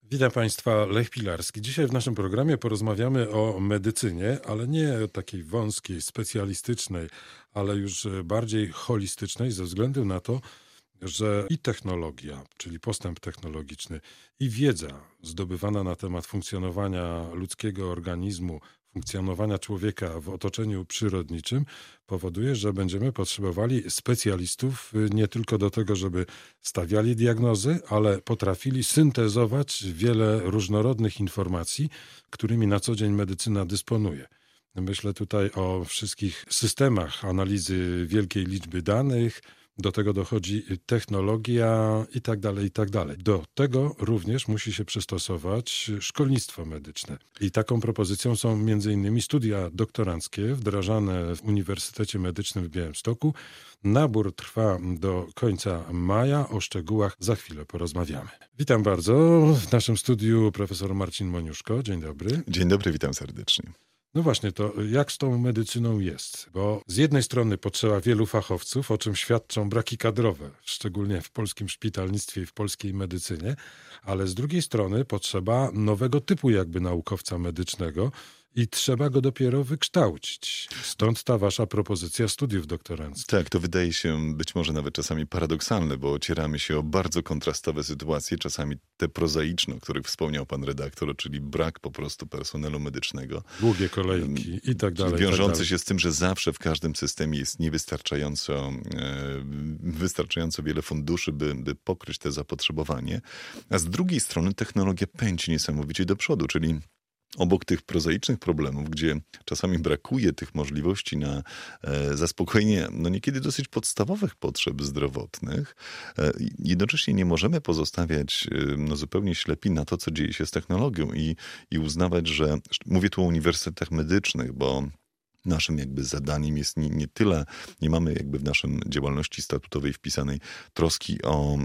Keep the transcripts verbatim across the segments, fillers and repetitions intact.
Witam Państwa, Lech Pilarski. Dzisiaj w naszym programie porozmawiamy o medycynie, ale nie takiej wąskiej, specjalistycznej, ale już bardziej holistycznej ze względu na to, że i technologia, czyli postęp technologiczny, i wiedza zdobywana na temat funkcjonowania ludzkiego organizmu, funkcjonowania człowieka w otoczeniu przyrodniczym powoduje, że będziemy potrzebowali specjalistów nie tylko do tego, żeby stawiali diagnozy, ale potrafili syntezować wiele różnorodnych informacji, którymi na co dzień medycyna dysponuje. Myślę tutaj o wszystkich systemach analizy wielkiej liczby danych, do tego dochodzi technologia i tak dalej, i tak dalej. Do tego również musi się przystosować szkolnictwo medyczne. I taką propozycją są między innymi studia doktoranckie wdrażane w Uniwersytecie Medycznym w Białymstoku. Nabór trwa do końca maja. O szczegółach za chwilę porozmawiamy. Witam bardzo. W naszym studiu profesor Marcin Moniuszko. Dzień dobry. Dzień dobry, witam serdecznie. No właśnie, to jak z tą medycyną jest? Bo z jednej strony potrzeba wielu fachowców, o czym świadczą braki kadrowe, szczególnie w polskim szpitalnictwie i w polskiej medycynie, ale z drugiej strony potrzeba nowego typu jakby naukowca medycznego i trzeba go dopiero wykształcić. Stąd ta wasza propozycja studiów doktoranckich. Tak, to wydaje się być może nawet czasami paradoksalne, bo ocieramy się o bardzo kontrastowe sytuacje, czasami te prozaiczne, o których wspomniał pan redaktor, czyli brak po prostu personelu medycznego. Długie kolejki i tak dalej. Wiążące tak dalej. się z tym, że zawsze w każdym systemie jest niewystarczająco e, wystarczająco wiele funduszy, by, by pokryć te zapotrzebowanie. A z drugiej strony technologia pędzi niesamowicie do przodu, czyli obok tych prozaicznych problemów, gdzie czasami brakuje tych możliwości na e, zaspokojenie no niekiedy dosyć podstawowych potrzeb zdrowotnych, e, jednocześnie nie możemy pozostawiać e, no zupełnie ślepi na to, co dzieje się z technologią i, i uznawać, że mówię tu o uniwersytetach medycznych, bo naszym jakby zadaniem jest nie, nie tyle, nie mamy jakby w naszym działalności statutowej wpisanej troski o,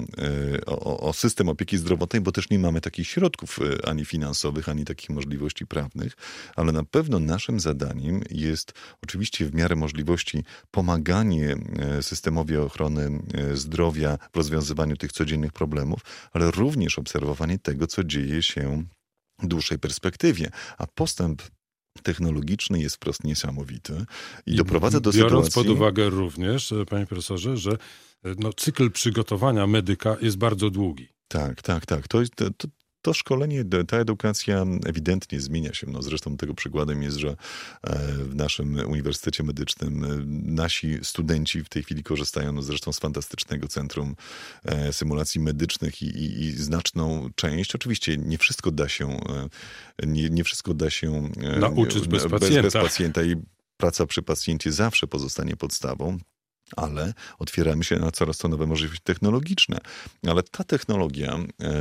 o, o system opieki zdrowotnej, bo też nie mamy takich środków ani finansowych, ani takich możliwości prawnych, ale na pewno naszym zadaniem jest oczywiście w miarę możliwości pomaganie systemowi ochrony zdrowia w rozwiązywaniu tych codziennych problemów, ale również obserwowanie tego, co dzieje się w dłuższej perspektywie, a postęp technologiczny jest wprost niesamowity i, I doprowadza do biorąc sytuacji... pod uwagę również, panie profesorze, że no, cykl przygotowania medyka jest bardzo długi. Tak, tak, tak. To, to, to, to szkolenie, ta edukacja ewidentnie zmienia się. No, zresztą tego przykładem jest, że w naszym Uniwersytecie Medycznym nasi studenci w tej chwili korzystają no, zresztą z fantastycznego Centrum Symulacji Medycznych i, i, i znaczną część. Oczywiście nie wszystko da się nie, nie wszystko da się nauczyć bez, bez pacjenta. bez pacjenta i praca przy pacjencie zawsze pozostanie podstawą. Ale otwieramy się na coraz to nowe możliwości technologiczne. Ale ta technologia,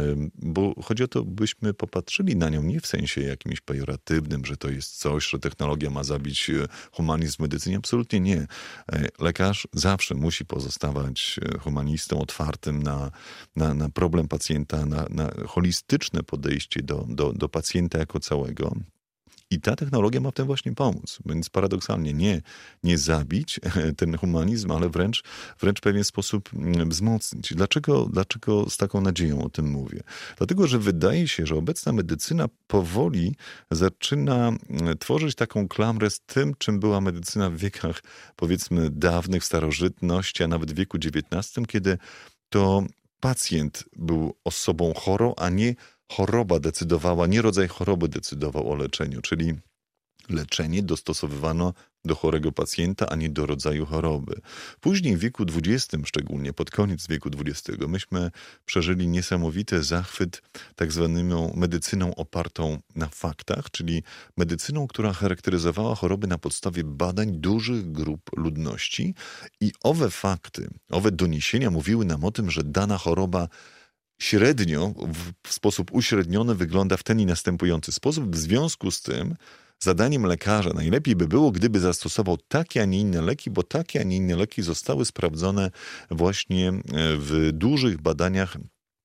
bo chodzi o to, byśmy popatrzyli na nią nie w sensie jakimś pejoratywnym, że to jest coś, że technologia ma zabić humanizm w medycynie. Absolutnie nie. Lekarz zawsze musi pozostawać humanistą otwartym na, na, na problem pacjenta, na, na holistyczne podejście do, do, do pacjenta jako całego. I ta technologia ma w tym właśnie pomóc. Więc paradoksalnie nie, nie zabić ten humanizm, ale wręcz, wręcz w pewien sposób wzmocnić. Dlaczego, dlaczego z taką nadzieją o tym mówię? Dlatego, że wydaje się, że obecna medycyna powoli zaczyna tworzyć taką klamrę z tym, czym była medycyna w wiekach, powiedzmy, dawnych, starożytności, a nawet w wieku dziewiętnastym, kiedy to pacjent był osobą chorą, a nie choroba decydowała, nie rodzaj choroby decydował o leczeniu, czyli leczenie dostosowywano do chorego pacjenta, a nie do rodzaju choroby. Później w wieku dwudziestym, szczególnie pod koniec wieku dwudziestego, myśmy przeżyli niesamowity zachwyt tak zwaną medycyną opartą na faktach, czyli medycyną, która charakteryzowała choroby na podstawie badań dużych grup ludności i owe fakty, owe doniesienia mówiły nam o tym, że dana choroba średnio, w sposób uśredniony wygląda w ten i następujący sposób. W związku z tym zadaniem lekarza najlepiej by było, gdyby zastosował takie, a nie inne leki, bo takie, a nie inne leki zostały sprawdzone właśnie w dużych badaniach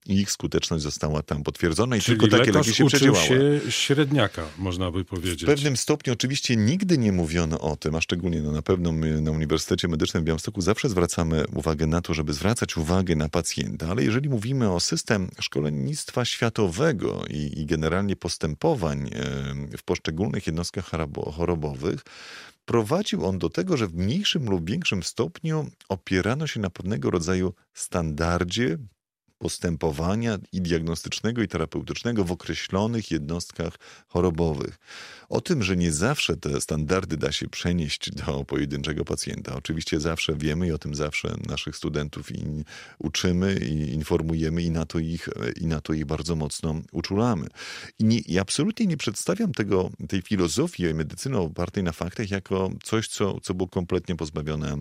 i ich skuteczność została tam potwierdzona i Czyli tylko takie lekarz leki się uczył przedziałały. się średniaka, można by powiedzieć. W pewnym stopniu oczywiście nigdy nie mówiono o tym, a szczególnie no, na pewno my na Uniwersytecie Medycznym w Białymstoku zawsze zwracamy uwagę na to, żeby zwracać uwagę na pacjenta, ale jeżeli mówimy o system szkolnictwa światowego i, i generalnie postępowań w poszczególnych jednostkach chorobowych, prowadził on do tego, że w mniejszym lub większym stopniu opierano się na pewnego rodzaju standardzie postępowania i diagnostycznego, i terapeutycznego w określonych jednostkach chorobowych. O tym, że nie zawsze te standardy da się przenieść do pojedynczego pacjenta. Oczywiście zawsze wiemy i o tym zawsze naszych studentów i uczymy i informujemy i na to ich, i na to ich bardzo mocno uczulamy. I, nie, i absolutnie nie przedstawiam tego, tej filozofii medycyny opartej na faktach jako coś, co, co było kompletnie pozbawione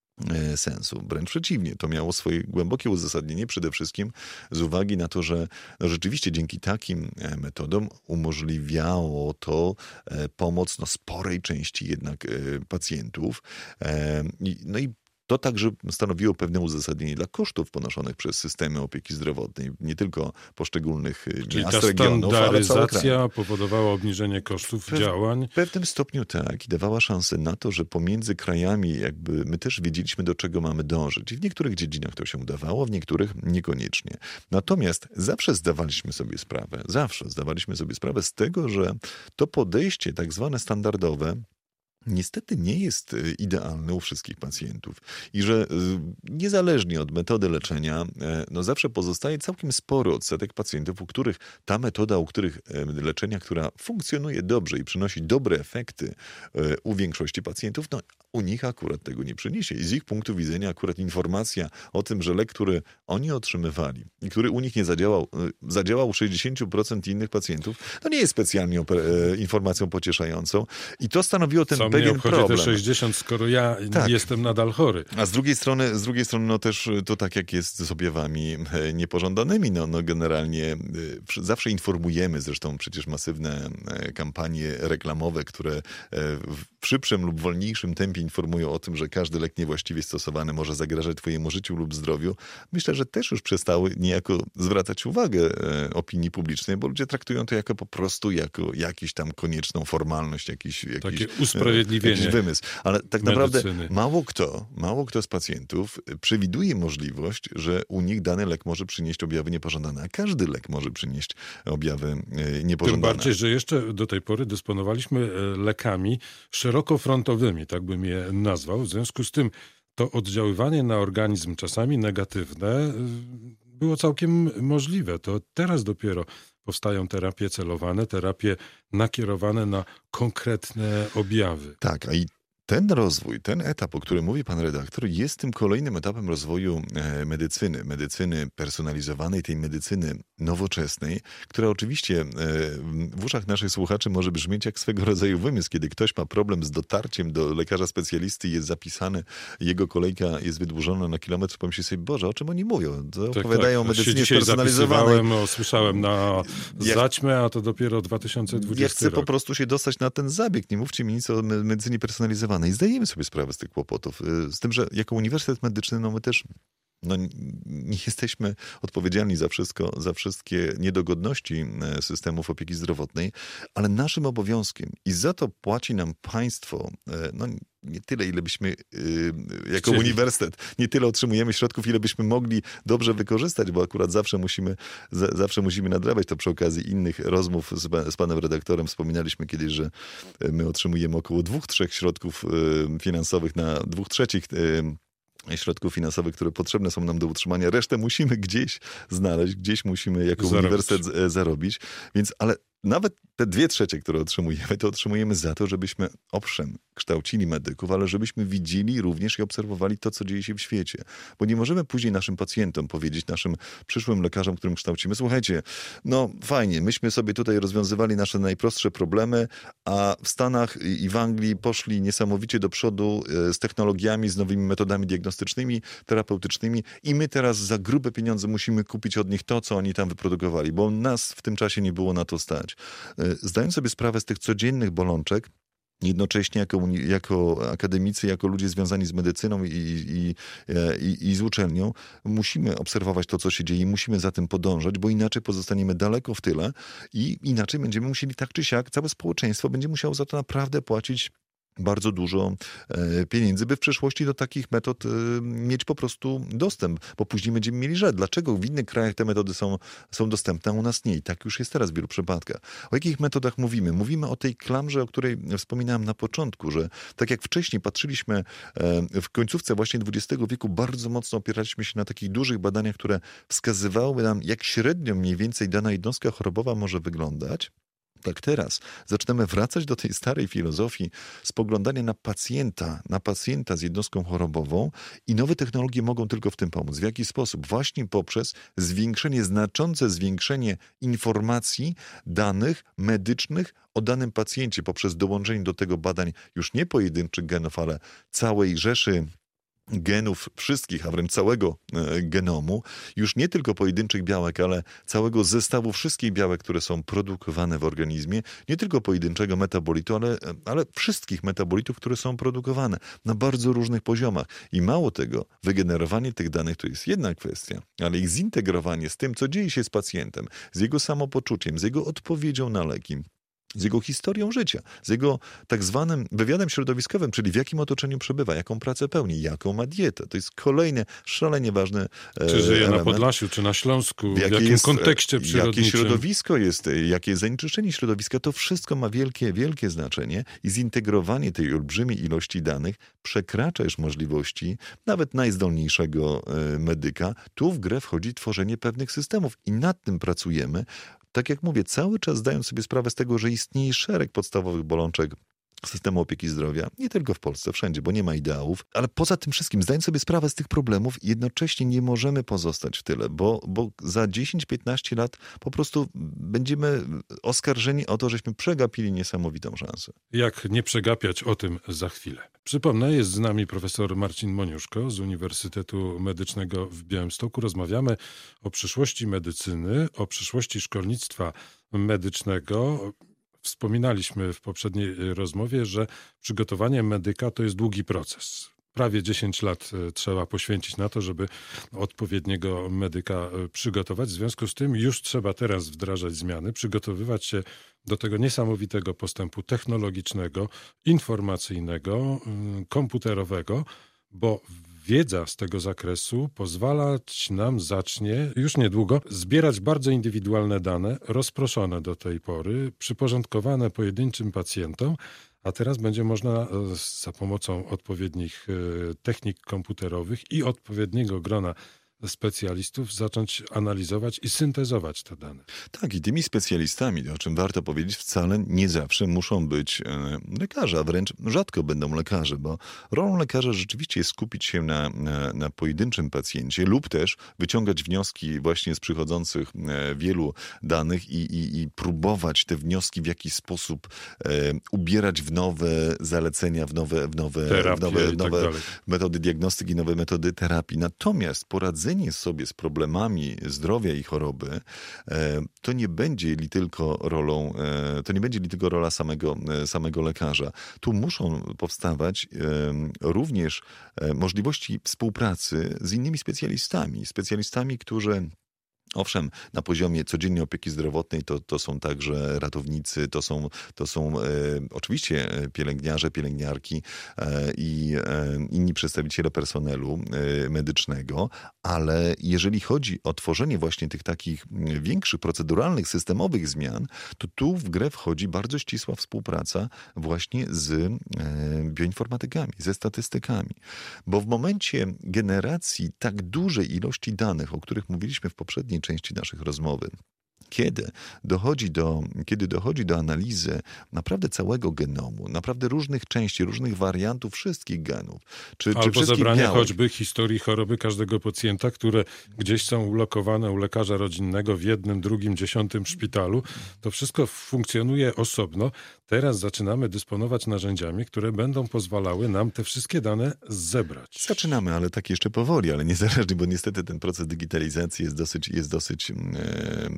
sensu. Wręcz przeciwnie, to miało swoje głębokie uzasadnienie przede wszystkim z uwagi na to, że no rzeczywiście dzięki takim metodom umożliwiało to pomoc no, sporej części jednak pacjentów. No i to także stanowiło pewne uzasadnienie dla kosztów ponoszonych przez systemy opieki zdrowotnej, nie tylko poszczególnych Czyli miast, ta regionów, ale całego kraju. standaryzacja powodowała obniżenie kosztów Pe- działań. W pewnym stopniu tak i dawała szansę na to, że pomiędzy krajami jakby my też wiedzieliśmy, do czego mamy dążyć. I w niektórych dziedzinach to się udawało, w niektórych niekoniecznie. Natomiast zawsze zdawaliśmy sobie sprawę, zawsze zdawaliśmy sobie sprawę z tego, że to podejście tak zwane standardowe niestety nie jest idealny u wszystkich pacjentów i że niezależnie od metody leczenia, no zawsze pozostaje całkiem spory odsetek pacjentów, u których ta metoda, u których leczenia, która funkcjonuje dobrze i przynosi dobre efekty u większości pacjentów, no u nich akurat tego nie przyniesie. I z ich punktu widzenia akurat informacja o tym, że lek, który oni otrzymywali i który u nich nie zadziałał, zadziałał u sześćdziesiąt procent innych pacjentów, to nie jest specjalnie oper- informacją pocieszającą i to stanowiło ten Co pewien mnie obchodzi problem. te sześćdziesiąt, skoro ja Tak. jestem nadal chory. A z drugiej strony, z drugiej strony no też to tak jak jest z objawami niepożądanymi, no, no generalnie zawsze informujemy, zresztą przecież masywne kampanie reklamowe, które w szybszym lub wolniejszym tempie informują o tym, że każdy lek niewłaściwie stosowany może zagrażać twojemu życiu lub zdrowiu. Myślę, że też już przestały niejako zwracać uwagę opinii publicznej, bo ludzie traktują to jako po prostu jako jakiś tam konieczną formalność, jakiś, jakiś Takie usprawiedliwienie. Jakiś wymysł. Ale tak medycyny. naprawdę mało kto, mało kto z pacjentów przewiduje możliwość, że u nich dany lek może przynieść objawy niepożądane, a każdy lek może przynieść objawy niepożądane. Tym bardziej, że jeszcze do tej pory dysponowaliśmy lekami szerokofrontowymi, tak bym je nazwał. W związku z tym to oddziaływanie na organizm, czasami negatywne, było całkiem możliwe. To teraz dopiero powstają terapie celowane, terapie nakierowane na konkretne objawy. Tak, a i ten rozwój, ten etap, o którym mówi pan redaktor, jest tym kolejnym etapem rozwoju medycyny. Medycyny personalizowanej, tej medycyny nowoczesnej, która oczywiście w uszach naszych słuchaczy może brzmieć jak swego rodzaju wymysł, kiedy ktoś ma problem z dotarciem do lekarza specjalisty i jest zapisany, jego kolejka jest wydłużona na kilometr, pomyśli sobie, Boże, o czym oni mówią? To tak, opowiadają tak. o medycynie dzisiaj spersonalizowanej. O, słyszałem na Jak- zaćmę, a to dopiero dwa tysiące dwudziesty Ja chcę rok. po prostu się dostać na ten zabieg. Nie mówcie mi nic o me- medycynie personalizowanej. I zdajemy sobie sprawę z tych kłopotów. Z tym, że jako Uniwersytet Medyczny, no my też no, nie jesteśmy odpowiedzialni za wszystko, za wszystkie niedogodności systemów opieki zdrowotnej, ale naszym obowiązkiem i za to płaci nam państwo, no nie tyle, ile byśmy yy, jako Chcieli. uniwersytet, nie tyle otrzymujemy środków, ile byśmy mogli dobrze wykorzystać, bo akurat zawsze musimy, za, zawsze musimy nadrabiać to przy okazji innych rozmów z, pa- z panem redaktorem. Wspominaliśmy kiedyś, że my otrzymujemy około dwóch, trzech środków yy, finansowych na dwóch trzecich yy, środków finansowych, które potrzebne są nam do utrzymania. Resztę musimy gdzieś znaleźć, gdzieś musimy jako Zarobić. uniwersytet z- zarobić. Więc, ale nawet te dwie trzecie, które otrzymujemy, to otrzymujemy za to, żebyśmy owszem kształcili medyków, ale żebyśmy widzieli również i obserwowali to, co dzieje się w świecie. Bo nie możemy później naszym pacjentom powiedzieć, naszym przyszłym lekarzom, którym kształcimy, słuchajcie, no fajnie, myśmy sobie tutaj rozwiązywali nasze najprostsze problemy, a w Stanach i w Anglii poszli niesamowicie do przodu z technologiami, z nowymi metodami diagnostycznymi, terapeutycznymi i my teraz za grube pieniądze musimy kupić od nich to, co oni tam wyprodukowali, bo nas w tym czasie nie było na to stać. Zdając sobie sprawę z tych codziennych bolączek, jednocześnie jako, uni- jako akademicy, jako ludzie związani z medycyną i, i, i, i z uczelnią, musimy obserwować to, co się dzieje, musimy za tym podążać, bo inaczej pozostaniemy daleko w tyle i inaczej będziemy musieli tak czy siak, całe społeczeństwo będzie musiało za to naprawdę płacić bardzo dużo e, pieniędzy, by w przyszłości do takich metod e, mieć po prostu dostęp, bo później będziemy mieli rzecz. Dlaczego w innych krajach te metody są, są dostępne, a u nas nie? I tak już jest teraz w wielu przypadkach. O jakich metodach mówimy? Mówimy o tej klamrze, o której wspominałem na początku, że tak jak wcześniej patrzyliśmy e, w końcówce właśnie dwudziestego wieku, bardzo mocno opieraliśmy się na takich dużych badaniach, które wskazywały nam, jak średnio mniej więcej dana jednostka chorobowa może wyglądać. Tak teraz zaczynamy wracać do tej starej filozofii spoglądania na pacjenta, na pacjenta z jednostką chorobową i nowe technologie mogą tylko w tym pomóc. W jaki sposób? Właśnie poprzez zwiększenie, znaczące zwiększenie informacji, danych medycznych o danym pacjencie, poprzez dołączenie do tego badań już nie pojedynczych genów, ale całej rzeszy genów wszystkich, a wręcz całego e, genomu, już nie tylko pojedynczych białek, ale całego zestawu wszystkich białek, które są produkowane w organizmie, nie tylko pojedynczego metabolitu, ale, ale wszystkich metabolitów, które są produkowane na bardzo różnych poziomach. I mało tego, wygenerowanie tych danych to jest jedna kwestia, ale ich zintegrowanie z tym, co dzieje się z pacjentem, z jego samopoczuciem, z jego odpowiedzią na leki, z jego historią życia, z jego tak zwanym wywiadem środowiskowym, czyli w jakim otoczeniu przebywa, jaką pracę pełni, jaką ma dietę. To jest kolejny szalenie ważny e, Czy żyje element. na Podlasiu, czy na Śląsku, w, w jakim jakim jest, kontekście przyrodniczym. Jakie środowisko jest, jakie jest zanieczyszczenie środowiska, to wszystko ma wielkie, wielkie znaczenie i zintegrowanie tej olbrzymiej ilości danych przekracza już możliwości nawet najzdolniejszego e, medyka. Tu w grę wchodzi tworzenie pewnych systemów i nad tym pracujemy. Tak jak mówię, cały czas zdając sobie sprawę z tego, że istnieje szereg podstawowych bolączek systemu opieki zdrowia, nie tylko w Polsce, wszędzie, bo nie ma ideałów, ale poza tym wszystkim, zdając sobie sprawę z tych problemów, jednocześnie nie możemy pozostać w tyle, bo, bo za dziesięć piętnaście lat po prostu będziemy oskarżeni o to, żeśmy przegapili niesamowitą szansę. Jak nie przegapiać, o tym za chwilę. Przypomnę, jest z nami profesor Marcin Moniuszko z Uniwersytetu Medycznego w Białymstoku. Rozmawiamy o przyszłości medycyny, o przyszłości szkolnictwa medycznego. Wspominaliśmy w poprzedniej rozmowie, że przygotowanie medyka to jest długi proces. Prawie dziesięć lat trzeba poświęcić na to, żeby odpowiedniego medyka przygotować. W związku z tym już trzeba teraz wdrażać zmiany, przygotowywać się do tego niesamowitego postępu technologicznego, informacyjnego, komputerowego, bo wiedza z tego zakresu pozwalać nam zacznie już niedługo zbierać bardzo indywidualne dane, rozproszone do tej pory, przyporządkowane pojedynczym pacjentom, a teraz będzie można za pomocą odpowiednich technik komputerowych i odpowiedniego grona specjalistów zacząć analizować i syntezować te dane. Tak, i tymi specjalistami, o czym warto powiedzieć, wcale nie zawsze muszą być lekarze, a wręcz rzadko będą lekarze, bo rolą lekarza rzeczywiście jest skupić się na, na, na pojedynczym pacjencie lub też wyciągać wnioski właśnie z przychodzących wielu danych i, i, i próbować te wnioski w jakiś sposób e, ubierać w nowe zalecenia, w nowe, w nowe, w nowe, w nowe metody diagnostyki, nowe metody terapii. Natomiast poradzenie sobie z problemami zdrowia i choroby, to nie będzie li tylko rolą, to nie będzie li tylko rola samego, samego lekarza. Tu muszą powstawać również możliwości współpracy z innymi specjalistami. Specjalistami, którzy owszem, na poziomie codziennej opieki zdrowotnej to, to są także ratownicy, to są, to są e, oczywiście pielęgniarze, pielęgniarki e, i e, inni przedstawiciele personelu e, medycznego, ale jeżeli chodzi o tworzenie właśnie tych takich większych, proceduralnych, systemowych zmian, to tu w grę wchodzi bardzo ścisła współpraca właśnie z e, bioinformatykami, ze statystykami. Bo w momencie generacji tak dużej ilości danych, o których mówiliśmy w poprzedniej części naszych rozmowy, Kiedy dochodzi do, kiedy dochodzi do analizy naprawdę całego genomu, naprawdę różnych części, różnych wariantów wszystkich genów, czy, albo czy wszystkich zebranie białek, choćby historii choroby każdego pacjenta, które gdzieś są ulokowane u lekarza rodzinnego w jednym, drugim, dziesiątym szpitalu, to wszystko funkcjonuje osobno. Teraz zaczynamy dysponować narzędziami, które będą pozwalały nam te wszystkie dane zebrać. Zaczynamy, ale tak jeszcze powoli, ale niezależnie, bo niestety ten proces digitalizacji jest dosyć, jest dosyć no nie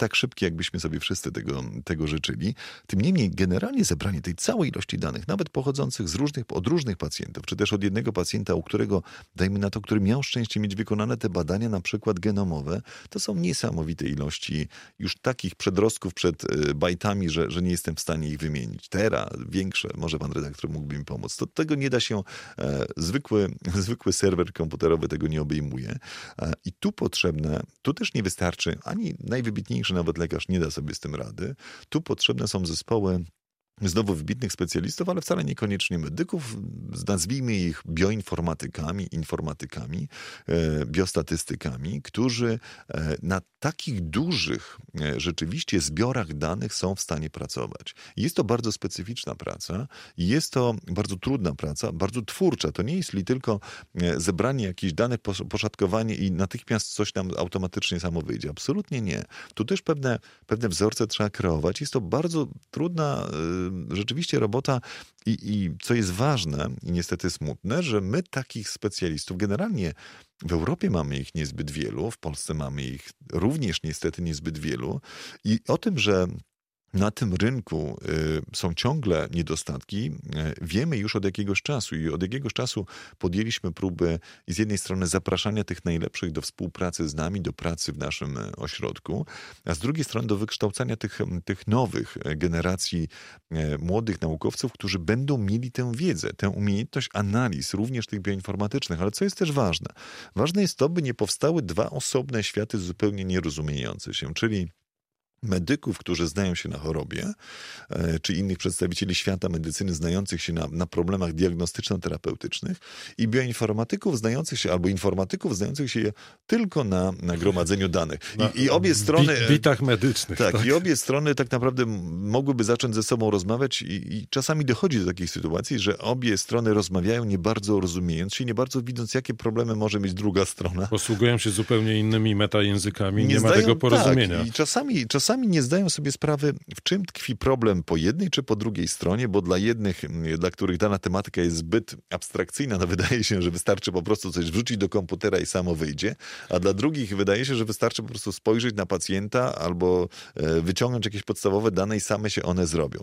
tak szybkie, jakbyśmy sobie wszyscy tego, tego życzyli. Tym niemniej generalnie zebranie tej całej ilości danych, nawet pochodzących z różnych, od różnych pacjentów, czy też od jednego pacjenta, u którego, dajmy na to, który miał szczęście mieć wykonane te badania, na przykład genomowe, to są niesamowite ilości już takich przedrostków przed bajtami, że, że nie jestem w stanie ich wymienić. Tera, większe, może pan redaktor mógłby mi pomóc. To, tego nie da się, e, zwykły, zwykły serwer komputerowy tego nie obejmuje. E, I tu potrzebne, tu też nie wystarczy, ani najwybitniejszy nawet lekarz nie da sobie z tym rady. Tu potrzebne są zespoły znowu wybitnych specjalistów, ale wcale niekoniecznie medyków, nazwijmy ich bioinformatykami, informatykami, biostatystykami, którzy na takich dużych rzeczywiście zbiorach danych są w stanie pracować. Jest to bardzo specyficzna praca, jest to bardzo trudna praca, bardzo twórcza. To nie jest li tylko zebranie jakichś danych, poszatkowanie i natychmiast coś nam automatycznie samo wyjdzie. Absolutnie nie. Tu też pewne, pewne wzorce trzeba kreować. Jest to bardzo trudna rzeczywiście robota i, i co jest ważne i niestety smutne, że my takich specjalistów generalnie w Europie mamy ich niezbyt wielu, w Polsce mamy ich również niestety niezbyt wielu i o tym, że na tym rynku y, są ciągle niedostatki, y, wiemy już od jakiegoś czasu i od jakiegoś czasu podjęliśmy próby i z jednej strony zapraszania tych najlepszych do współpracy z nami, do pracy w naszym ośrodku, a z drugiej strony do wykształcania tych, tych nowych generacji y, młodych naukowców, którzy będą mieli tę wiedzę, tę umiejętność analiz, również tych bioinformatycznych, ale co jest też ważne? Ważne jest to, by nie powstały dwa osobne światy zupełnie nierozumiejące się, czyli medyków, którzy znają się na chorobie, czy innych przedstawicieli świata medycyny znających się na, na problemach diagnostyczno-terapeutycznych i bioinformatyków znających się, albo informatyków znających się tylko na, na gromadzeniu danych. I, i obie strony... Bitach medycznych. Tak, tak, i obie strony tak naprawdę mogłyby zacząć ze sobą rozmawiać i, i czasami dochodzi do takich sytuacji, że obie strony rozmawiają nie bardzo rozumiejąc się, nie bardzo widząc, jakie problemy może mieć druga strona. Posługują się zupełnie innymi metajęzykami, nie, nie ma zdają, tego porozumienia. Tak, i czasami, czasami Czasami nie zdają sobie sprawy, w czym tkwi problem po jednej czy po drugiej stronie, bo dla jednych, dla których dana tematyka jest zbyt abstrakcyjna, no wydaje się, że wystarczy po prostu coś wrzucić do komputera i samo wyjdzie, a dla drugich wydaje się, że wystarczy po prostu spojrzeć na pacjenta albo wyciągnąć jakieś podstawowe dane i same się one zrobią.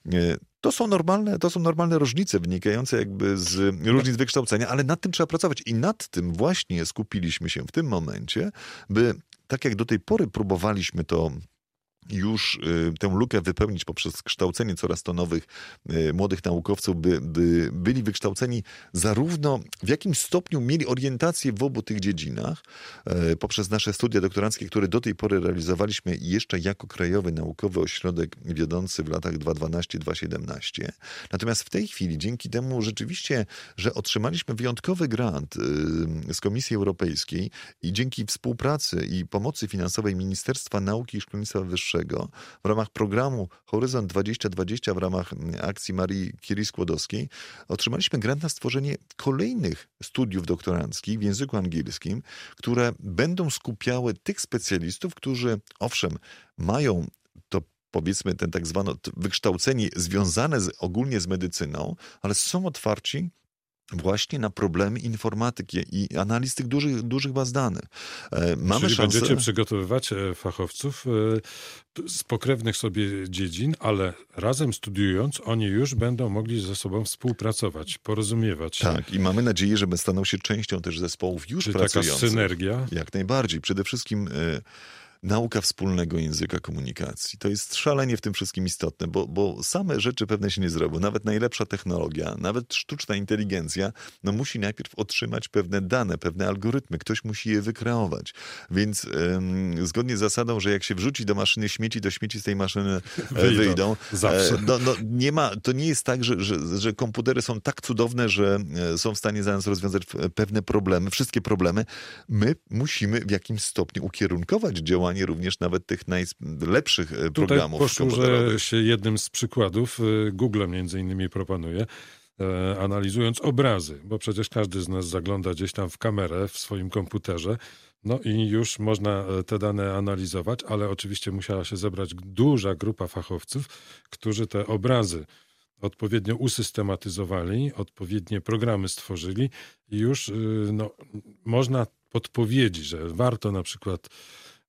To są normalne, to są normalne różnice wynikające jakby z różnic wykształcenia, ale nad tym trzeba pracować i nad tym właśnie skupiliśmy się w tym momencie, by tak jak do tej pory próbowaliśmy to już y, tę lukę wypełnić poprzez kształcenie coraz to nowych y, młodych naukowców, by, by byli wykształceni zarówno w jakim stopniu mieli orientację w obu tych dziedzinach, y, poprzez nasze studia doktoranckie, które do tej pory realizowaliśmy jeszcze jako Krajowy Naukowy Ośrodek wiodący w latach dwa tysiące dwunastym do dwa tysiące siedemnastego. Natomiast w tej chwili, dzięki temu rzeczywiście, że otrzymaliśmy wyjątkowy grant y, z Komisji Europejskiej i dzięki współpracy i pomocy finansowej Ministerstwa Nauki i Szkolnictwa Wyższego w ramach programu Horyzont dwadzieścia dwadzieścia, w ramach akcji Marii Curie-Skłodowskiej, otrzymaliśmy grant na stworzenie kolejnych studiów doktoranckich w języku angielskim, które będą skupiały tych specjalistów, którzy owszem mają to powiedzmy ten tak zwane wykształcenie związane z, ogólnie z medycyną, ale są otwarci właśnie na problemy informatyki i analiz tych dużych, dużych baz danych. Mamy Czyli szansę... będziecie przygotowywać fachowców z pokrewnych sobie dziedzin, ale razem studiując, oni już będą mogli ze sobą współpracować, porozumiewać się. Tak, i mamy nadzieję, że staną się częścią też zespołów już Czyli pracujących. taka synergia. Jak najbardziej. Przede wszystkim... Y- Nauka wspólnego języka komunikacji. To jest szalenie w tym wszystkim istotne, bo, bo same rzeczy pewne się nie zrobią. Nawet najlepsza technologia, nawet sztuczna inteligencja, no musi najpierw otrzymać pewne dane, pewne algorytmy. Ktoś musi je wykreować. Więc ym, zgodnie z zasadą, że jak się wrzuci do maszyny śmieci, to śmieci z tej maszyny wyjdą. wyjdą. Zawsze. No, no, nie ma, to nie jest tak, że, że, że komputery są tak cudowne, że są w stanie za nas rozwiązać pewne problemy, wszystkie problemy. My musimy w jakimś stopniu ukierunkować działania również nawet tych najlepszych Tutaj programów komputerowych. Posłużę się jednym z przykładów. Google między innymi proponuje, e, analizując obrazy, bo przecież każdy z nas zagląda gdzieś tam w kamerę w swoim komputerze, no i już można te dane analizować, ale oczywiście musiała się zebrać duża grupa fachowców, którzy te obrazy odpowiednio usystematyzowali, odpowiednie programy stworzyli i już no, można podpowiedzieć, że warto na przykład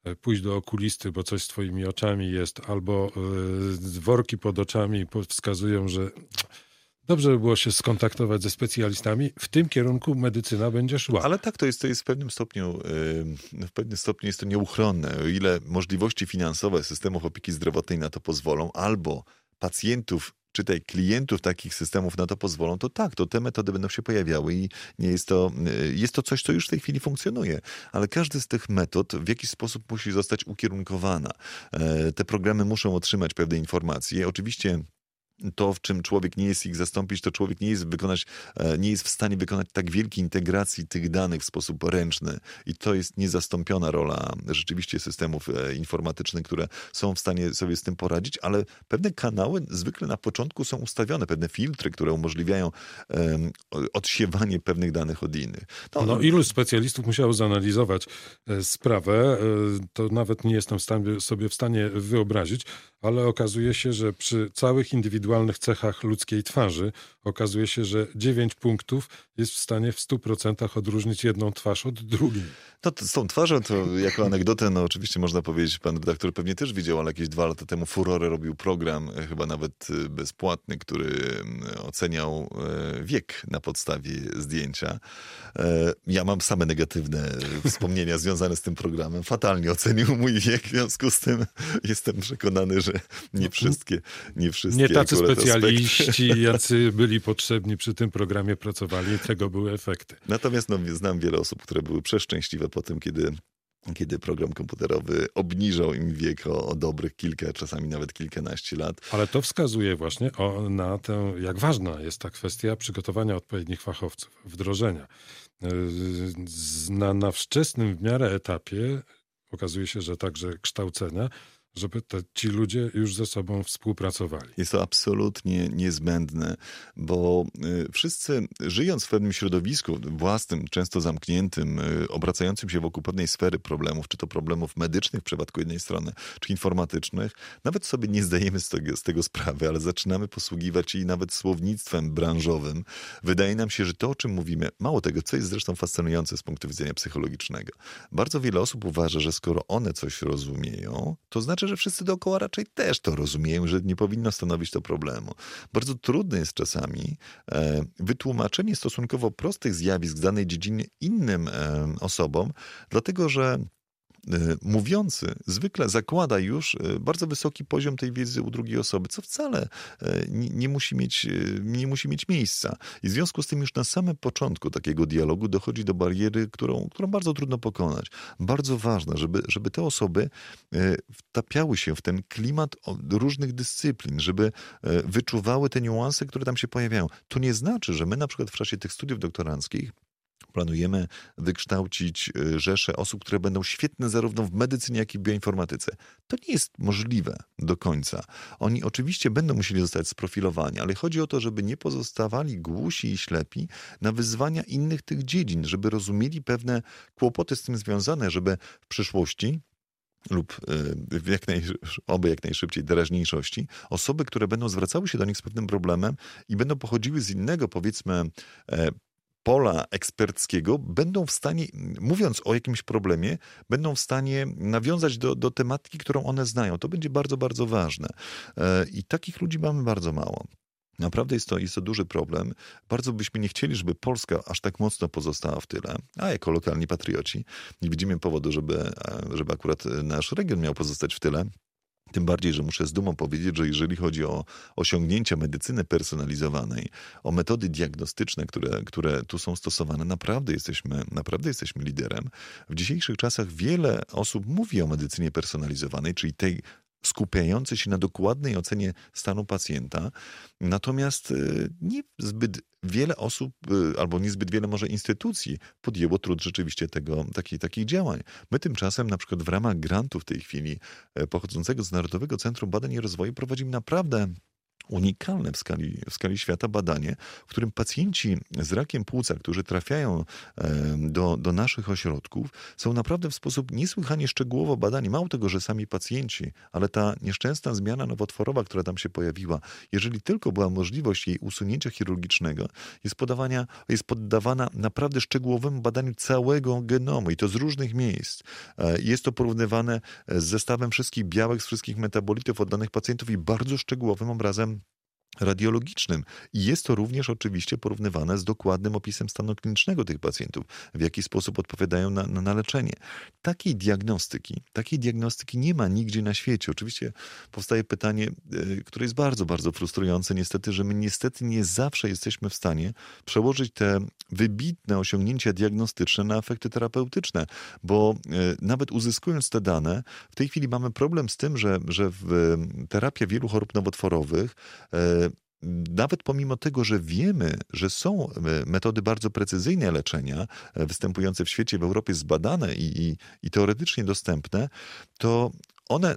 pójść do okulisty, bo coś z twoimi oczami jest, albo worki pod oczami wskazują, że dobrze by było się skontaktować ze specjalistami. W tym kierunku medycyna będzie szła. Ale tak, to jest, to jest w pewnym stopniu, w pewnym stopniu jest to nieuchronne. O ile możliwości finansowe systemów opieki zdrowotnej na to pozwolą, albo pacjentów, czytaj klientów takich systemów na to pozwolą, to tak, to te metody będą się pojawiały i nie jest to, jest to coś, co już w tej chwili funkcjonuje. Ale każdy z tych metod w jakiś sposób musi zostać ukierunkowana. Te programy muszą otrzymać pewne informacje. Oczywiście to, w czym człowiek nie jest ich zastąpić, to człowiek nie jest, wykonać, nie jest w stanie wykonać tak wielkiej integracji tych danych w sposób ręczny. I to jest niezastąpiona rola rzeczywiście systemów informatycznych, które są w stanie sobie z tym poradzić, ale pewne kanały zwykle na początku są ustawione, pewne filtry, które umożliwiają um, odsiewanie pewnych danych od innych. No, no ilu specjalistów musiało zanalizować sprawę, to nawet nie jestem w stanie, sobie w stanie wyobrazić, ale okazuje się, że przy całych indywidualnych cechach ludzkiej twarzy okazuje się, że dziewięć punktów jest w stanie w stu procentach odróżnić jedną twarz od drugiej. No to z tą twarzą to jako anegdotę, no oczywiście można powiedzieć, pan redaktor pewnie też widział, ale jakieś dwa lata temu Furore robił program, chyba nawet bezpłatny, który oceniał wiek na podstawie zdjęcia. Ja mam same negatywne wspomnienia związane z tym programem. Fatalnie ocenił mój wiek, w związku z tym jestem przekonany, że nie wszystkie, nie wszystkie Nie tacy specjaliści, aspekty. jacy byli potrzebni przy tym programie pracowali, tego były efekty. Natomiast no, znam wiele osób, które były przeszczęśliwe po tym, kiedy, kiedy program komputerowy obniżał im wiek o, o dobrych kilka, czasami nawet kilkanaście lat. Ale to wskazuje właśnie o, na tę, jak ważna jest ta kwestia przygotowania odpowiednich fachowców, wdrożenia. Na, na wczesnym w miarę etapie okazuje się, że także kształcenia, żeby te, ci ludzie już ze sobą współpracowali. Jest to absolutnie niezbędne, bo y, wszyscy żyjąc w pewnym środowisku własnym, często zamkniętym, y, obracającym się wokół pewnej sfery problemów, czy to problemów medycznych w przypadku jednej strony, czy informatycznych, nawet sobie nie zdajemy z tego, z tego sprawy, ale zaczynamy posługiwać się i nawet słownictwem branżowym. Wydaje nam się, że to, o czym mówimy, mało tego, co jest zresztą fascynujące z punktu widzenia psychologicznego. Bardzo wiele osób uważa, że skoro one coś rozumieją, to znaczy, że wszyscy dookoła raczej też to rozumieją, że nie powinno stanowić to problemu. Bardzo trudne jest czasami e, wytłumaczenie stosunkowo prostych zjawisk w danej dziedzinie innym e, osobom, dlatego że mówiący zwykle zakłada już bardzo wysoki poziom tej wiedzy u drugiej osoby, co wcale nie, nie, musi mieć, nie musi mieć miejsca. I w związku z tym już na samym początku takiego dialogu dochodzi do bariery, którą, którą bardzo trudno pokonać. Bardzo ważne, żeby, żeby te osoby wtapiały się w ten klimat różnych dyscyplin, żeby wyczuwały te niuanse, które tam się pojawiają. To nie znaczy, że my na przykład w czasie tych studiów doktoranckich planujemy wykształcić rzeszę osób, które będą świetne zarówno w medycynie, jak i w bioinformatyce. To nie jest możliwe do końca. Oni oczywiście będą musieli zostać sprofilowani, ale chodzi o to, żeby nie pozostawali głusi i ślepi na wyzwania innych tych dziedzin, żeby rozumieli pewne kłopoty z tym związane, żeby w przyszłości lub w jak naj, oby jak najszybciej teraźniejszości, osoby, które będą zwracały się do nich z pewnym problemem i będą pochodziły z innego, powiedzmy, pola eksperckiego, będą w stanie, mówiąc o jakimś problemie, będą w stanie nawiązać do, do tematyki, którą one znają. To będzie bardzo, bardzo ważne. I takich ludzi mamy bardzo mało. Naprawdę jest to, jest to duży problem. Bardzo byśmy nie chcieli, żeby Polska aż tak mocno pozostała w tyle, a jako lokalni patrioci nie widzimy powodu, żeby, żeby akurat nasz region miał pozostać w tyle. Tym bardziej, że muszę z dumą powiedzieć, że jeżeli chodzi o osiągnięcia medycyny personalizowanej, o metody diagnostyczne, które, które tu są stosowane, naprawdę jesteśmy, naprawdę jesteśmy liderem. W dzisiejszych czasach wiele osób mówi o medycynie personalizowanej, czyli tej skupiającej się na dokładnej ocenie stanu pacjenta. Natomiast niezbyt wiele osób, albo niezbyt wiele może instytucji podjęło trud rzeczywiście tego, taki, takich działań. My tymczasem na przykład w ramach grantu w tej chwili pochodzącego z Narodowego Centrum Badań i Rozwoju prowadzimy naprawdę unikalne w skali, w skali świata badanie, w którym pacjenci z rakiem płuca, którzy trafiają do, do naszych ośrodków, są naprawdę w sposób niesłychanie szczegółowo badani. Mało tego, że sami pacjenci, ale ta nieszczęsna zmiana nowotworowa, która tam się pojawiła, jeżeli tylko była możliwość jej usunięcia chirurgicznego, jest, podawania, jest poddawana naprawdę szczegółowemu badaniu całego genomu i to z różnych miejsc. Jest to porównywane z zestawem wszystkich białek, z wszystkich metabolitów oddanych pacjentów i bardzo szczegółowym obrazem radiologicznym. I jest to również oczywiście porównywane z dokładnym opisem stanu klinicznego tych pacjentów, w jaki sposób odpowiadają na, na, na leczenie. Takiej diagnostyki, takiej diagnostyki nie ma nigdzie na świecie. Oczywiście powstaje pytanie, które jest bardzo, bardzo frustrujące niestety, że my niestety nie zawsze jesteśmy w stanie przełożyć te wybitne osiągnięcia diagnostyczne na efekty terapeutyczne, bo nawet uzyskując te dane, w tej chwili mamy problem z tym, że, że w terapii wielu chorób nowotworowych nawet pomimo tego, że wiemy, że są metody bardzo precyzyjne leczenia, występujące w świecie, w Europie zbadane i, i, i teoretycznie dostępne, to one,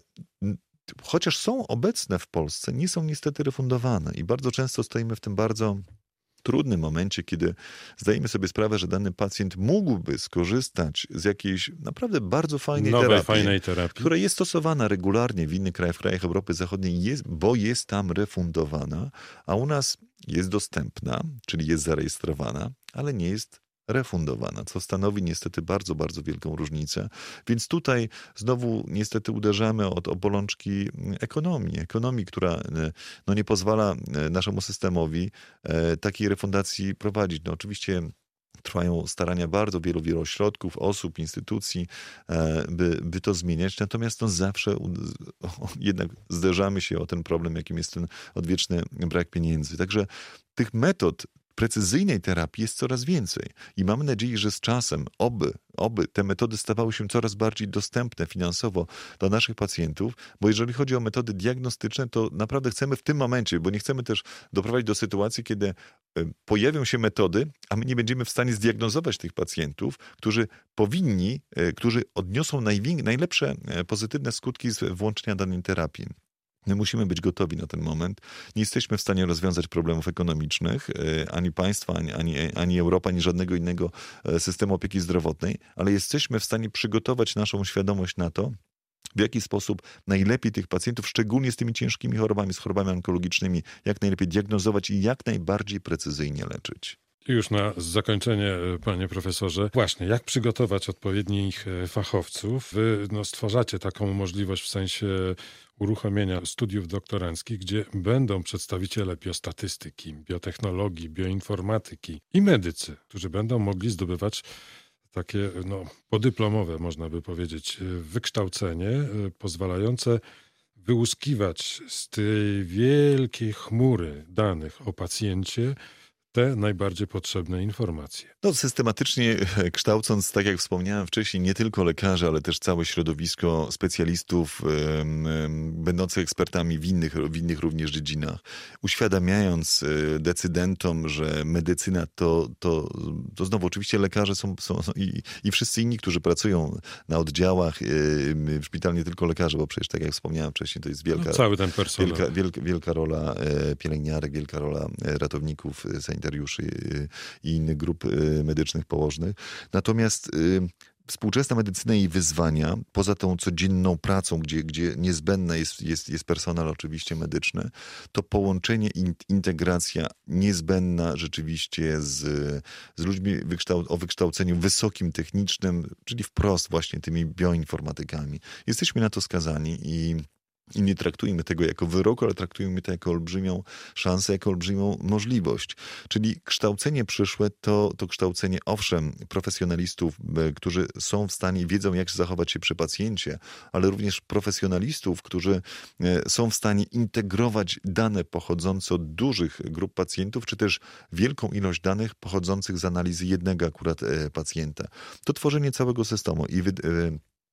chociaż są obecne w Polsce, nie są niestety refundowane i bardzo często stoimy w tym bardzo trudnym momencie, kiedy zdajemy sobie sprawę, że dany pacjent mógłby skorzystać z jakiejś naprawdę bardzo fajnej Nowej, terapii, fajnej terapii, która jest stosowana regularnie w innych krajach, w krajach Europy Zachodniej, jest, bo jest tam refundowana, a u nas jest dostępna, czyli jest zarejestrowana, ale nie jest refundowana, co stanowi niestety bardzo, bardzo wielką różnicę. Więc tutaj znowu niestety uderzamy od obolączki ekonomii. Ekonomii, która no, nie pozwala naszemu systemowi e, takiej refundacji prowadzić. No oczywiście trwają starania bardzo wielu, wielu ośrodków, osób, instytucji, e, by, by to zmieniać. Natomiast no, zawsze u, o, jednak zderzamy się o ten problem, jakim jest ten odwieczny brak pieniędzy. Także tych metod precyzyjnej terapii jest coraz więcej i mamy nadzieję, że z czasem oby, oby te metody stawały się coraz bardziej dostępne finansowo dla naszych pacjentów, bo jeżeli chodzi o metody diagnostyczne, to naprawdę chcemy w tym momencie, bo nie chcemy też doprowadzić do sytuacji, kiedy pojawią się metody, a my nie będziemy w stanie zdiagnozować tych pacjentów, którzy powinni, którzy odniosą najwię- najlepsze pozytywne skutki z włączenia danej terapii. My musimy być gotowi na ten moment. Nie jesteśmy w stanie rozwiązać problemów ekonomicznych, ani państwa, ani, ani, ani Europa, ani żadnego innego systemu opieki zdrowotnej, ale jesteśmy w stanie przygotować naszą świadomość na to, w jaki sposób najlepiej tych pacjentów, szczególnie z tymi ciężkimi chorobami, z chorobami onkologicznymi, jak najlepiej diagnozować i jak najbardziej precyzyjnie leczyć. I już na zakończenie, panie profesorze, właśnie jak przygotować odpowiednich fachowców? Wy no, stwarzacie taką możliwość w sensie uruchomienia studiów doktoranckich, gdzie będą przedstawiciele biostatystyki, biotechnologii, bioinformatyki i medycy, którzy będą mogli zdobywać takie no, podyplomowe, można by powiedzieć, wykształcenie pozwalające wyłuskiwać z tej wielkiej chmury danych o pacjencie te najbardziej potrzebne informacje. No, systematycznie kształcąc, tak jak wspomniałem wcześniej, nie tylko lekarzy, ale też całe środowisko specjalistów um, um, będących ekspertami w innych, w innych również dziedzinach, uświadamiając decydentom, że medycyna to, to, to znowu oczywiście lekarze są, są i, i wszyscy inni, którzy pracują na oddziałach, w szpitalu nie tylko lekarze, bo przecież tak jak wspomniałem wcześniej, to jest wielka, no, cały ten personel. Wielka, wielka, wielka rola pielęgniarek, wielka rola ratowników, sanitariuszy i innych grup medycznych położnych. Natomiast współczesna medycyna i jej wyzwania, poza tą codzienną pracą, gdzie, gdzie niezbędny jest, jest, jest personel oczywiście medyczny, to połączenie, integracja niezbędna rzeczywiście z, z ludźmi wykształ- o wykształceniu wysokim, technicznym, czyli wprost właśnie tymi bioinformatykami. Jesteśmy na to skazani i I nie traktujmy tego jako wyroku, ale traktujmy to jako olbrzymią szansę, jako olbrzymią możliwość. Czyli kształcenie przyszłe to, to kształcenie, owszem, profesjonalistów, którzy są w stanie, wiedzą jak zachować się przy pacjencie, ale również profesjonalistów, którzy są w stanie integrować dane pochodzące od dużych grup pacjentów, czy też wielką ilość danych pochodzących z analizy jednego akurat pacjenta. To tworzenie całego systemu i wy,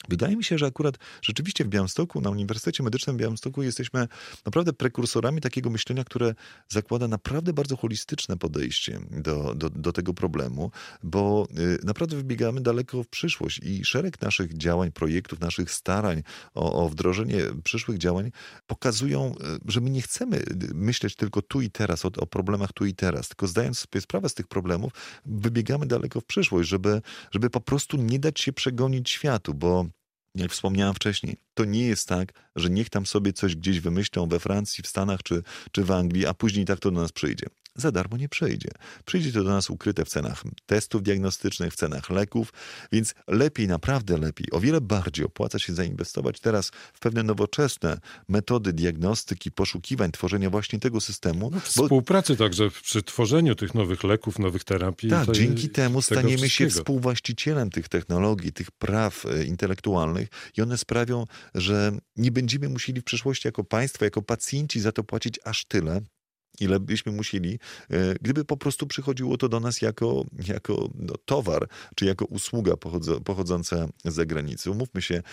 Wydaje mi się, że akurat rzeczywiście w Białymstoku, na Uniwersytecie Medycznym w Białymstoku jesteśmy naprawdę prekursorami takiego myślenia, które zakłada naprawdę bardzo holistyczne podejście do, do, do tego problemu, bo y, naprawdę wybiegamy daleko w przyszłość i szereg naszych działań, projektów, naszych starań o, o wdrożenie przyszłych działań pokazują, y, że my nie chcemy myśleć tylko tu i teraz, o, o problemach tu i teraz, tylko zdając sobie sprawę z tych problemów, wybiegamy daleko w przyszłość, żeby, żeby po prostu nie dać się przegonić światu, bo jak wspomniałem wcześniej, to nie jest tak, że niech tam sobie coś gdzieś wymyślą we Francji, w Stanach czy, czy w Anglii, a później tak to do nas przyjdzie. Za darmo nie przyjdzie. Przyjdzie to do nas ukryte w cenach testów diagnostycznych, w cenach leków, więc lepiej, naprawdę lepiej, o wiele bardziej opłaca się zainwestować teraz w pewne nowoczesne metody diagnostyki, poszukiwań, tworzenia właśnie tego systemu. No, współpracy bo... także przy tworzeniu tych nowych leków, nowych terapii. Tak, to dzięki temu staniemy się wszystkiego. współwłaścicielem tych technologii, tych praw intelektualnych i one sprawią, że nie będziemy musieli w przyszłości jako państwo, jako pacjenci za to płacić aż tyle, ile byśmy musieli, gdyby po prostu przychodziło to do nas jako, jako no, towar, czy jako usługa pochodzo, pochodząca z zagranicy. Umówmy się,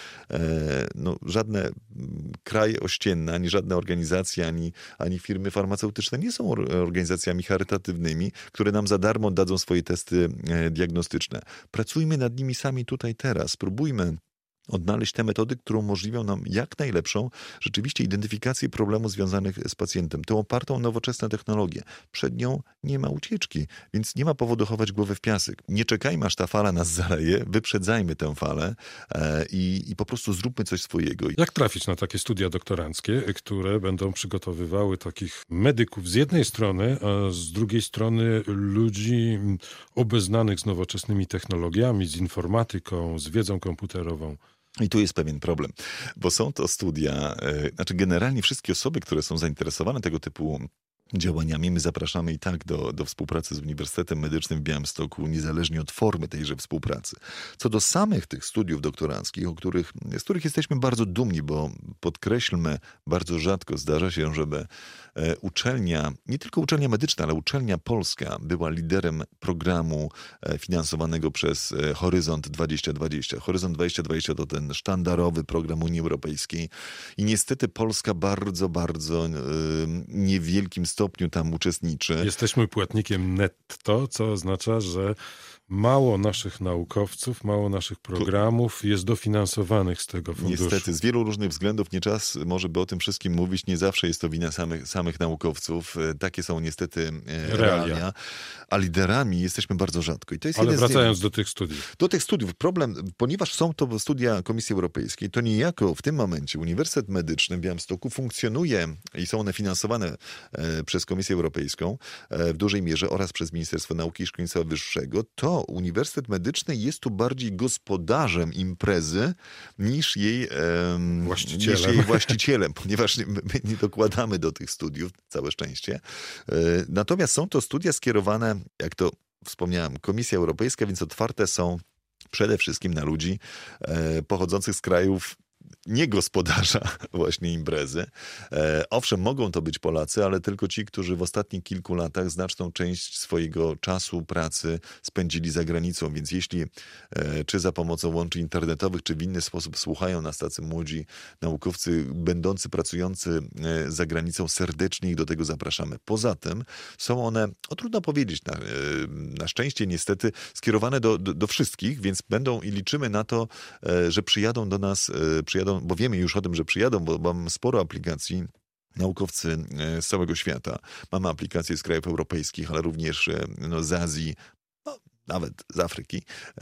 no, żadne kraje ościenne, ani żadne organizacje, ani, ani firmy farmaceutyczne nie są organizacjami charytatywnymi, które nam za darmo dadzą swoje testy diagnostyczne. Pracujmy nad nimi sami tutaj teraz. Spróbujmy odnaleźć te metody, które umożliwią nam jak najlepszą rzeczywiście identyfikację problemów związanych z pacjentem. Tę opartą o nowoczesne technologie. Przed nią nie ma ucieczki, więc nie ma powodu chować głowy w piasek. Nie czekajmy, aż ta fala nas zaleje, wyprzedzajmy tę falę e, i, i po prostu zróbmy coś swojego. Jak trafić na takie studia doktoranckie, które będą przygotowywały takich medyków z jednej strony, a z drugiej strony ludzi obeznanych z nowoczesnymi technologiami, z informatyką, z wiedzą komputerową? I tu jest pewien problem, bo są to studia, yy, znaczy generalnie wszystkie osoby, które są zainteresowane tego typu działaniami, my zapraszamy i tak do, do współpracy z Uniwersytetem Medycznym w Białymstoku, niezależnie od formy tejże współpracy. Co do samych tych studiów doktoranckich, o których, z których jesteśmy bardzo dumni, bo podkreślmy, bardzo rzadko zdarza się, żeby e, uczelnia, nie tylko uczelnia medyczna, ale uczelnia polska była liderem programu e, finansowanego przez e, Horyzont dwadzieścia dwadzieścia. Horyzont dwadzieścia dwadzieścia to ten sztandarowy program Unii Europejskiej i niestety Polska bardzo, bardzo e, niewielkim stopniu tam uczestniczy. Jesteśmy płatnikiem netto, co oznacza, że mało naszych naukowców, mało naszych programów jest dofinansowanych z tego funduszu. Niestety, z wielu różnych względów nie czas może by o tym wszystkim mówić. Nie zawsze jest to wina samych, samych naukowców. Takie są niestety realia. realia. A liderami jesteśmy bardzo rzadko. I to jest Ale jeden wracając z... do tych studiów. Do tych studiów. Problem, ponieważ są to studia Komisji Europejskiej, to niejako w tym momencie Uniwersytet Medyczny w Białymstoku funkcjonuje i są one finansowane przez Komisję Europejską w dużej mierze oraz przez Ministerstwo Nauki i Szkolnictwa Wyższego. To Uniwersytet Medyczny jest tu bardziej gospodarzem imprezy niż jej, um, właścicielem. niż jej właścicielem, ponieważ my nie dokładamy do tych studiów, całe szczęście. Natomiast są to studia skierowane, jak to wspomniałem, Komisja Europejska, więc otwarte są przede wszystkim na ludzi e, pochodzących z krajów nie gospodarza właśnie imprezy. E, owszem, mogą to być Polacy, ale tylko ci, którzy w ostatnich kilku latach znaczną część swojego czasu, pracy spędzili za granicą. Więc jeśli e, czy za pomocą łączy internetowych, czy w inny sposób słuchają nas tacy młodzi naukowcy, będący, pracujący e, za granicą, serdecznie ich do tego zapraszamy. Poza tym są one, o trudno powiedzieć, na, e, na szczęście niestety, skierowane do, do, do wszystkich, więc będą i liczymy na to, e, że przyjadą do nas, e, przyjadą, bo wiemy już o tym, że przyjadą, bo mam sporo aplikacji, naukowcy z całego świata. Mamy aplikacje z krajów europejskich, ale również no, z Azji, no, nawet z Afryki,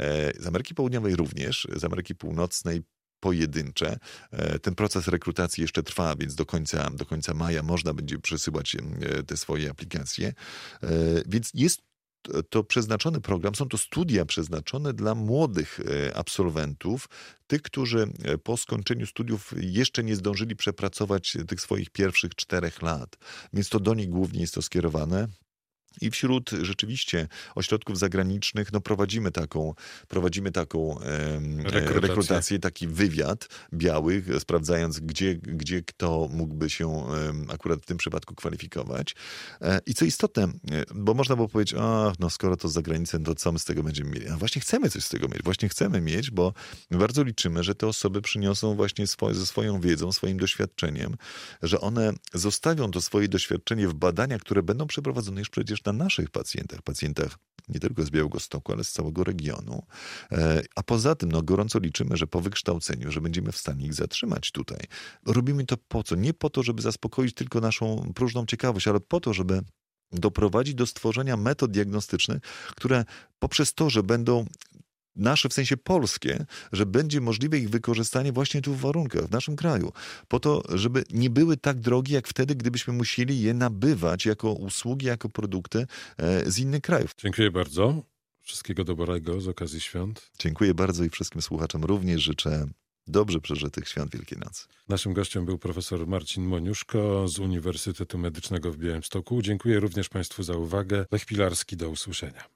z Ameryki Południowej również, z Ameryki Północnej pojedyncze. Ten proces rekrutacji jeszcze trwa, więc do końca, do końca maja można będzie przesyłać te swoje aplikacje. Więc jest to przeznaczony program, są to studia przeznaczone dla młodych absolwentów, tych, którzy po skończeniu studiów jeszcze nie zdążyli przepracować tych swoich pierwszych czterech lat. Więc to do nich głównie jest to skierowane. I wśród rzeczywiście ośrodków zagranicznych no prowadzimy taką, prowadzimy taką em, Rekrutację. rekrutację, taki wywiad białych, sprawdzając, gdzie, gdzie kto mógłby się em, akurat w tym przypadku kwalifikować. E, I co istotne, e, bo można było powiedzieć, a no skoro to z zagranicy, to co my z tego będziemy mieli? A właśnie chcemy coś z tego mieć. Właśnie chcemy mieć, bo bardzo liczymy, że te osoby przyniosą właśnie swoje, ze swoją wiedzą, swoim doświadczeniem, że one zostawią to swoje doświadczenie w badaniach, które będą przeprowadzone już przecież na naszych pacjentach, pacjentach nie tylko z Białegostoku, ale z całego regionu. A poza tym no, gorąco liczymy, że po wykształceniu, że będziemy w stanie ich zatrzymać tutaj. Robimy to po co? Nie po to, żeby zaspokoić tylko naszą próżną ciekawość, ale po to, żeby doprowadzić do stworzenia metod diagnostycznych, które poprzez to, że będą nasze, w sensie polskie, że będzie możliwe ich wykorzystanie właśnie tu w warunkach, w naszym kraju. Po to, żeby nie były tak drogie, jak wtedy, gdybyśmy musieli je nabywać jako usługi, jako produkty z innych krajów. Dziękuję bardzo. Wszystkiego dobrego z okazji świąt. Dziękuję bardzo i wszystkim słuchaczom również życzę dobrze przeżytych świąt Wielkiej Nocy. Naszym gościem był profesor Marcin Moniuszko z Uniwersytetu Medycznego w Białymstoku. Dziękuję również Państwu za uwagę. Lech Pilarski, do usłyszenia.